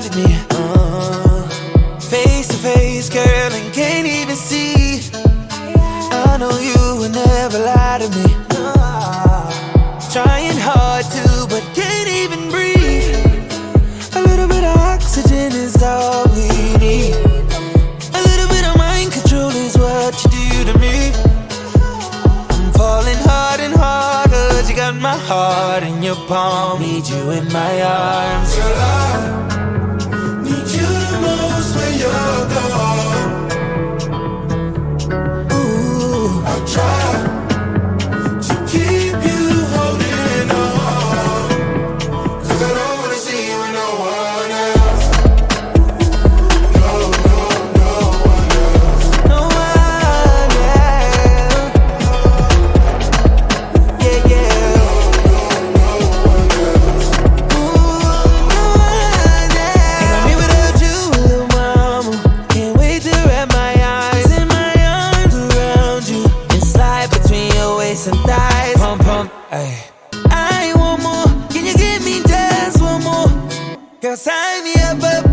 blinded me. Face to face, girl, and can't even see. I know you would never lie to me. Trying hard to, but can't even breathe. A little bit of oxygen is all we need. A little bit of mind control is what you do to me. I'm falling hard and hard, 'cause you got my heart in your palm. Need you in my arms. Girl, I need you the most when you're gone. Ooh, I try to keep you holding on, 'cause I don't wanna see you with no one else. No, no, no one else. no one else. Yeah, yeah. No one else. Ooh, no one else. And I'm here without you, little mama. Can't wait to wrap my eyes in my arms around you and slide between your waist and thighs. Pump, pump, ay. I want more. Can you give me just one more? Girl, sign me up.